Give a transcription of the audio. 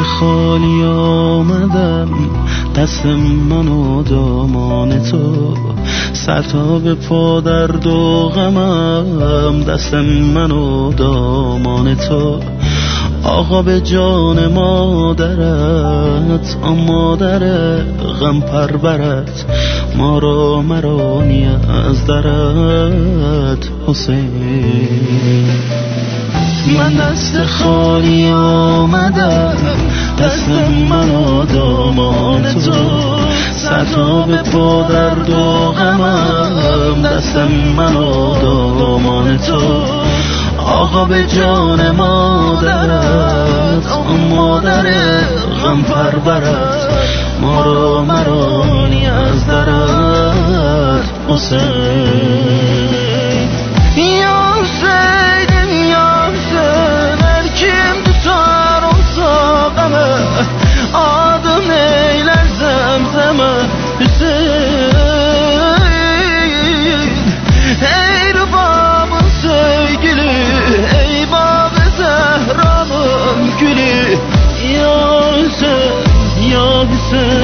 خالی آمدم، دست من و دامان تو، سر تا به پا درد و غمم، دست من و دامان تو. آقا به جان مادرت، آن مادر غم پرورت، ما را مرانی از درت حسین. من دست خالی آمدم، دست من و دامان تو، سر تا به پا درد و غمم، دست من و دامان تو. آقا به جان مادرت، آن مادر غم پرورت، ما را مرانی از درت حسین. یا حسین یا حسین، هر kim tutar olsa غمه، adım eyler zemzeme Hüseyin. Ey rıbamın sevgili, ey Bab-ı Zehra'nın gülü, ya Hüseyin ya Hüseyin.